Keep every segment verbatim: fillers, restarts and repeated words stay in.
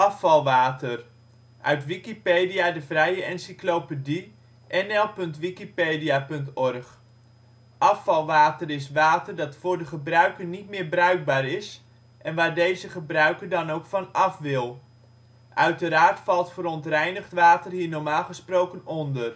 Afvalwater, uit Wikipedia, de vrije encyclopedie. N L punt wikipedia punt org. Afvalwater is water dat voor de gebruiker niet meer bruikbaar is en waar deze gebruiker dan ook van af wil. Uiteraard valt verontreinigd water hier normaal gesproken onder.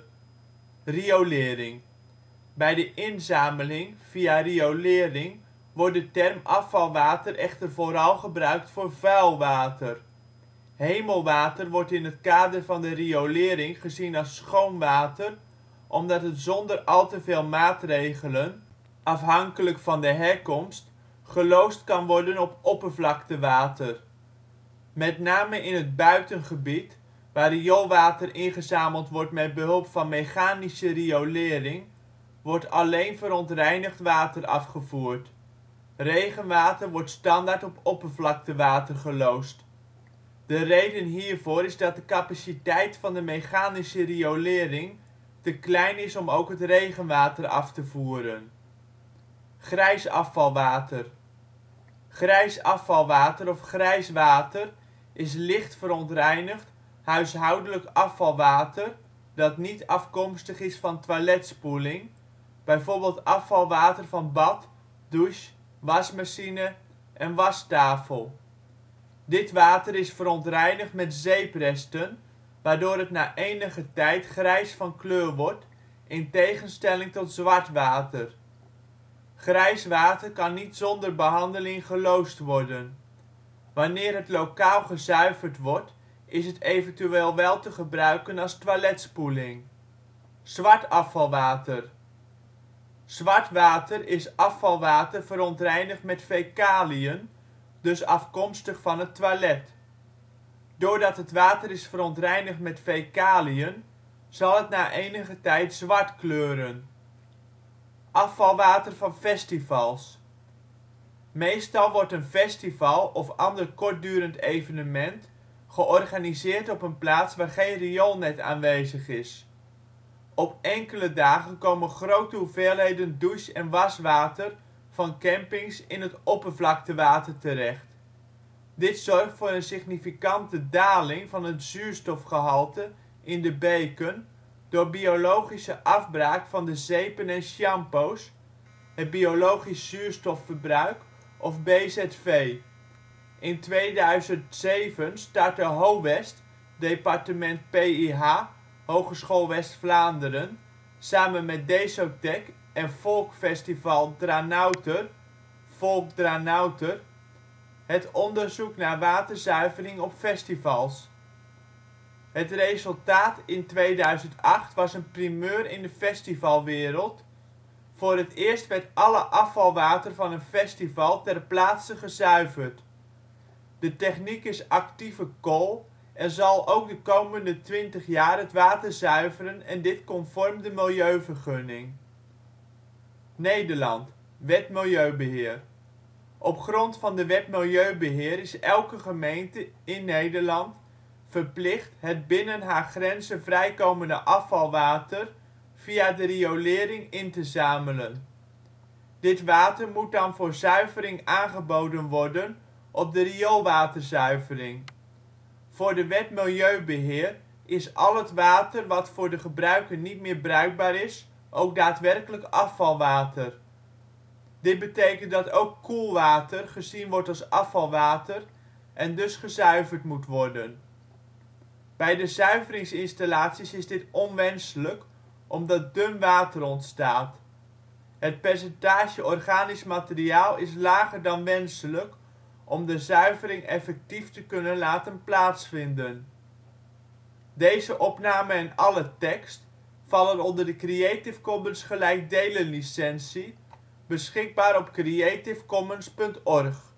Riolering. Bij de inzameling via riolering wordt de term afvalwater echter vooral gebruikt voor vuil water. Hemelwater wordt in het kader van de riolering gezien als schoon water omdat het zonder al te veel maatregelen, afhankelijk van de herkomst, geloosd kan worden op oppervlaktewater. Met name in het buitengebied, waar rioolwater ingezameld wordt met behulp van mechanische riolering, wordt alleen verontreinigd water afgevoerd. Regenwater wordt standaard op oppervlaktewater geloosd. De reden hiervoor is dat de capaciteit van de mechanische riolering te klein is om ook het regenwater af te voeren. Grijs afvalwater. Grijs afvalwater of grijs water is licht verontreinigd huishoudelijk afvalwater dat niet afkomstig is van toiletspoeling, bijvoorbeeld afvalwater van bad, douche, wasmachine en wastafel. Dit water is verontreinigd met zeepresten, waardoor het na enige tijd grijs van kleur wordt in tegenstelling tot zwart water. Grijs water kan niet zonder behandeling geloosd worden. Wanneer het lokaal gezuiverd wordt, is het eventueel wel te gebruiken als toiletspoeling. Zwart afvalwater. Zwart water is afvalwater verontreinigd met fecaliën, dus afkomstig van het toilet. Doordat het water is verontreinigd met fecaliën, zal het na enige tijd zwart kleuren. Afvalwater van festivals. Meestal wordt een festival of ander kortdurend evenement georganiseerd op een plaats waar geen rioolnet aanwezig is. Op enkele dagen komen grote hoeveelheden douche - en waswater van campings in het oppervlaktewater terecht. Dit zorgt voor een significante daling van het zuurstofgehalte in de beken door biologische afbraak van de zeepen en shampoos, het biologisch zuurstofverbruik of B Z V. In tweeduizend zeven startte HOWEST departement P I H (Hogeschool West-Vlaanderen) samen met Desotec en Folkfestival Dranouter (Folk Dranouter) het onderzoek naar waterzuivering op festivals. Het resultaat in tweeduizend acht was een primeur in de festivalwereld: voor het eerst werd alle afvalwater van een festival ter plaatse gezuiverd. De techniek is actieve kool en zal ook de komende twintig jaar het water zuiveren en dit conform de milieuvergunning. Nederland: Wet milieubeheer. Op grond van de Wet milieubeheer is elke gemeente in Nederland verplicht het binnen haar grenzen vrijkomende afvalwater via de riolering in te zamelen. Dit water moet dan voor zuivering aangeboden worden op de rioolwaterzuivering. Voor de Wet milieubeheer is al het water wat voor de gebruiker niet meer bruikbaar is ook daadwerkelijk afvalwater. Dit betekent dat ook koelwater gezien wordt als afvalwater en dus gezuiverd moet worden. Bij de zuiveringsinstallaties is dit onwenselijk omdat dun water ontstaat. Het percentage organisch materiaal is lager dan wenselijk om de zuivering effectief te kunnen laten plaatsvinden. Deze opname en alle tekst vallen onder de Creative Commons gelijkdelen licentie, beschikbaar op creativecommons punt org.